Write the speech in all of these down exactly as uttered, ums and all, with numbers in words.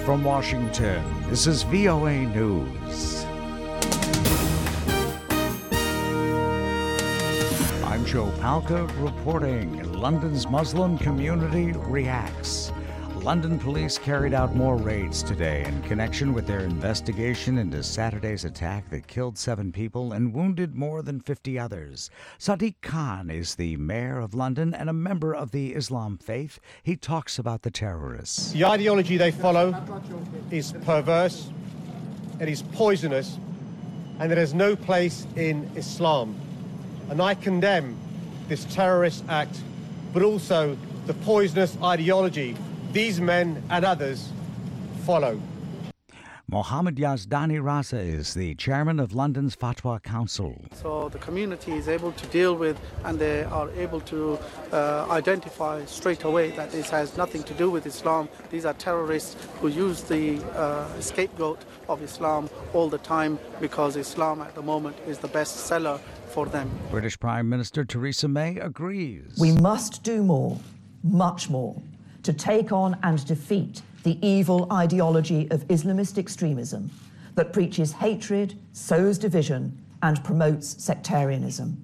from Washington, this is V O A News. I'm Joe Palca reporting. London's Muslim community reacts. London police carried out more raids today in connection with their investigation into Saturday's attack that killed seven people and wounded more than fifty others. Sadiq Khan is the mayor of London and a member of the Islam faith. He talks about the terrorists. The ideology they follow is perverse, it is poisonous, and it has no place in Islam. And I condemn this terrorist act, but also the poisonous ideology these men and others follow. Mohammed Yazdani Raza is the chairman of London's Fatwa Council. So the community is able to deal with, and they are able to uh, identify straight away that this has nothing to do with Islam. These are terrorists who use the uh, scapegoat of Islam all the time because Islam at the moment is the best seller for them. British Prime Minister Theresa May agrees. We must do more, much more, to take on and defeat the evil ideology of Islamist extremism that preaches hatred, sows division, and promotes sectarianism.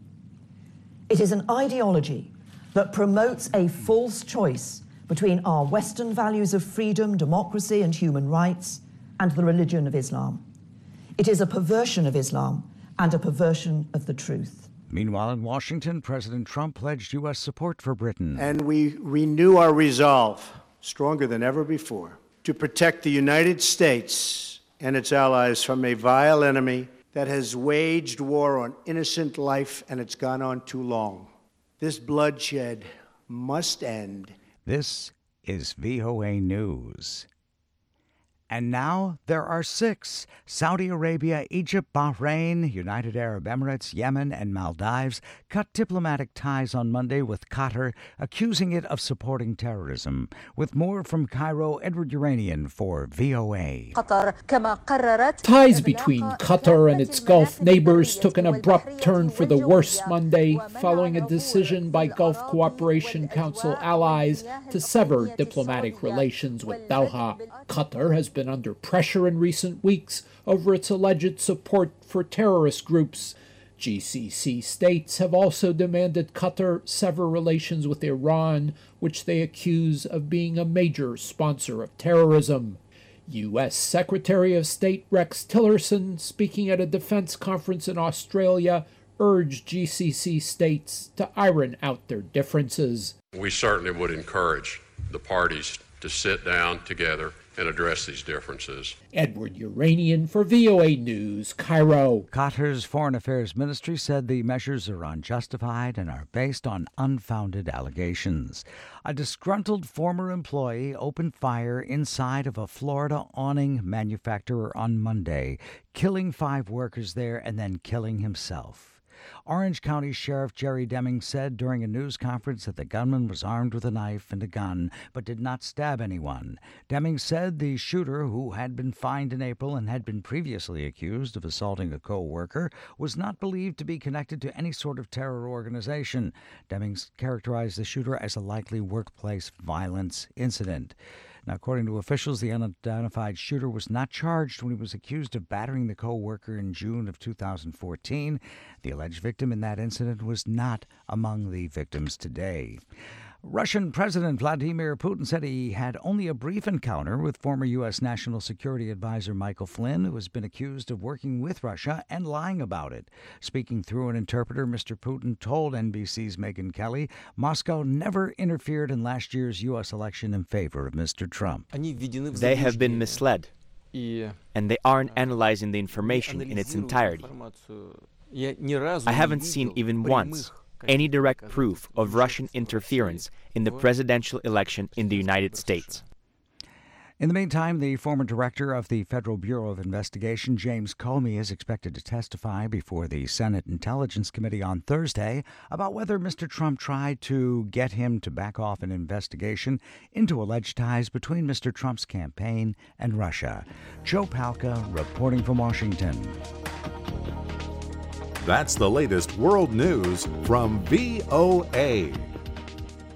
It is an ideology that promotes a false choice between our Western values of freedom, democracy, and human rights and the religion of Islam. It is a perversion of Islam and a perversion of the truth. Meanwhile, in Washington, President Trump pledged U S support for Britain. And we renew our resolve, stronger than ever before, to protect the United States and its allies from a vile enemy that has waged war on innocent life, and it's gone on too long. This bloodshed must end. This is V O A News. And now there are six. Saudi Arabia, Egypt, Bahrain, United Arab Emirates, Yemen, and Maldives cut diplomatic ties on Monday with Qatar, accusing it of supporting terrorism. With more from Cairo, Edward Uranian for V O A. Ties between Qatar and its Gulf neighbors took an abrupt turn for the worse Monday, following a decision by Gulf Cooperation Council allies to sever diplomatic relations with Doha. Qatar has been under pressure in recent weeks over its alleged support for terrorist groups. G C C states have also demanded Qatar sever relations with Iran, which they accuse of being a major sponsor of terrorism. U S Secretary of State Rex Tillerson, speaking at a defense conference in Australia, urged G C C states to iron out their differences. We certainly would encourage the parties to sit down together and address these differences. Edward Uranian for V O A News, Cairo. Qatar's Foreign Affairs Ministry said the measures are unjustified and are based on unfounded allegations. A disgruntled former employee opened fire inside of a Florida awning manufacturer on Monday, killing five workers there and then killing himself. Orange County Sheriff Jerry Deming said during a news conference that the gunman was armed with a knife and a gun, but did not stab anyone. Deming said the shooter, who had been fined in April and had been previously accused of assaulting a co-worker, was not believed to be connected to any sort of terror organization. Deming characterized the shooter as a likely workplace violence incident. Now, according to officials, the unidentified shooter was not charged when he was accused of battering the co-worker in June of two thousand fourteen. The alleged victim in that incident was not among the victims today. Russian President Vladimir Putin said he had only a brief encounter with former U S. National Security Advisor Michael Flynn, who has been accused of working with Russia and lying about it. Speaking through an interpreter, Mister Putin told N B C's Megyn Kelly Moscow never interfered in last year's U S election in favor of Mister Trump. They have been misled, and they aren't analyzing the information in its entirety. I haven't seen even once any direct proof of Russian interference in the presidential election in the United States. In the meantime, the former director of the Federal Bureau of Investigation, James Comey, is expected to testify before the Senate Intelligence Committee on Thursday about whether Mister Trump tried to get him to back off an investigation into alleged ties between Mister Trump's campaign and Russia. Joe Palca reporting from Washington. That's the latest world news from V O A.